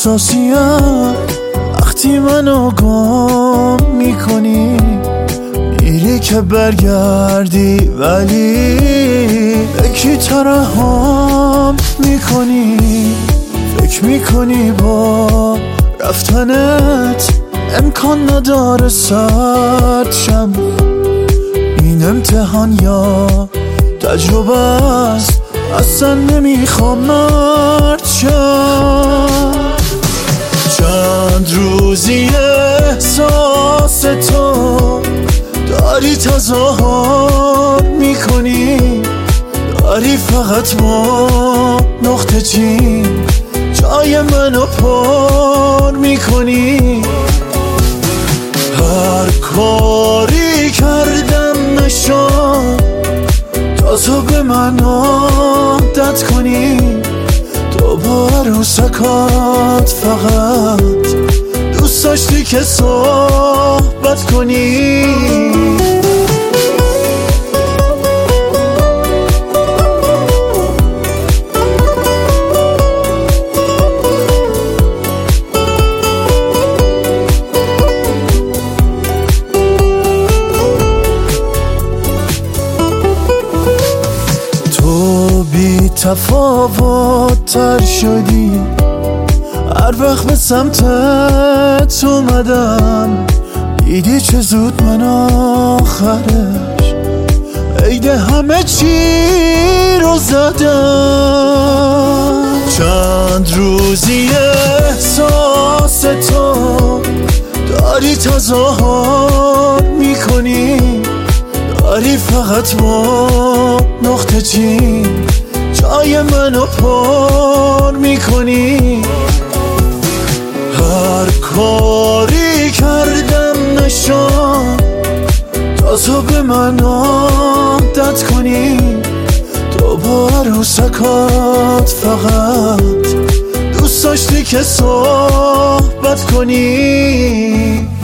احساسیم وقتی منو گم میکنی، میری که برگردی ولی به کی ترحم میکنی؟ فکر میکنی با رفتنت امکان نداره سرد شم؟ این امتحان یا تجربه است، اصلا نمیخوام مرد شم. چند روزی احساس تو داری تظاهر میکنی، داری فقط با نقطه چین جای منو پر میکنی. هر کاری کردم نشد تا تو به من عادت کنی، تو با عروسکات فقط دوست داشتی که صحبت کنی. بی تفاوت تر شدی هر وقت به سمتت اومدم، دیدی چه زود من آخرش عید همه چی رو زدم. چند روزی احساس تو داری تظاهر میکنی، داری فقط با نقطه چین جای منو پر میکنی. هر کاری کردم نشد تا تو به من عادت کنی، تو با عروسکات فقط دوست داشتی که صحبت کنی.